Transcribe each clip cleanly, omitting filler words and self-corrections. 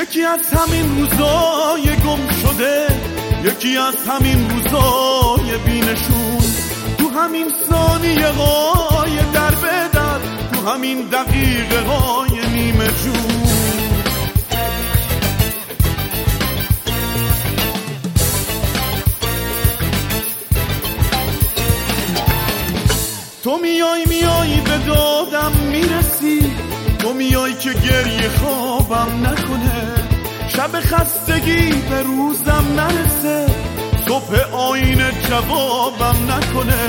یکی از همین روزای گم شده، یکی از همین روزای بینشون، تو همین ثانیه های در به در، تو همین دقیقه های نیمه جون. تو میای به دادم میرسی، تو میای که گریه خوابم نکنه، شب خستگی به روزم نرسه، صبح آینه جوابم نکنه.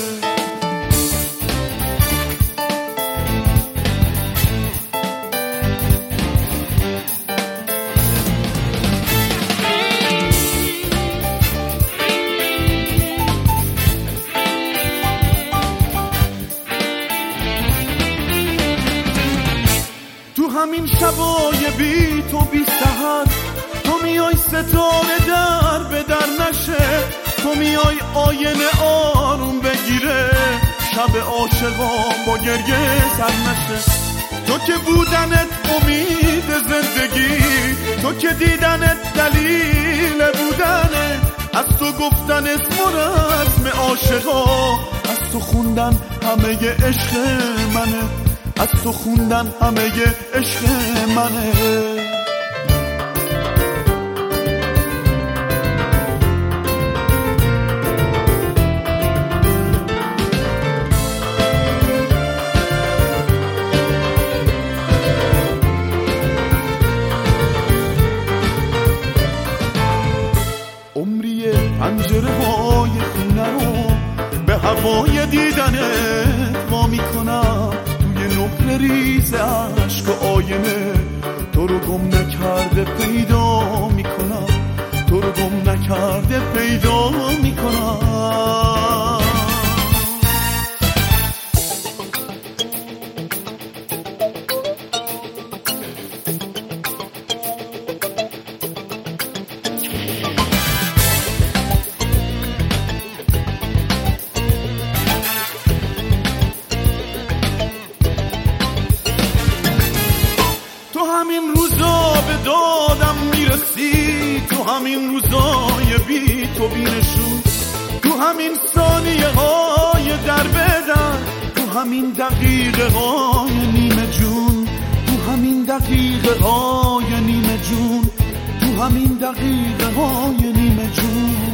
تو همین شبای بی تو بی سحر، تو میای ستاره در به در نشه، تو میای آینه آروم بگیره، شب عاشقان با گریه سر نشه. تو که بودنت امید زندگی، تو که دیدنت دلیل بودنه، از تو گفتن اسم و رسم عاشقا، از تو خوندن همه عشق منه، از تو خوندن همه عشق منه. عمری پنجره های خونه رو به هوای دیدنت وا میکنم، نقل ریز عشق و آینه تو رو گم نکرده پیدا میکنم، تو رو گم نکرده پیدا میکنم. تو همین روزا به دادم میرسی، تو همین روزای بی تو بینشون، تو همین ثانیه های در به در، تو همین دقیقه های نیمه جون، تو همین دقیقه های نیمه جون، تو همین دقیقه های نیمه جون.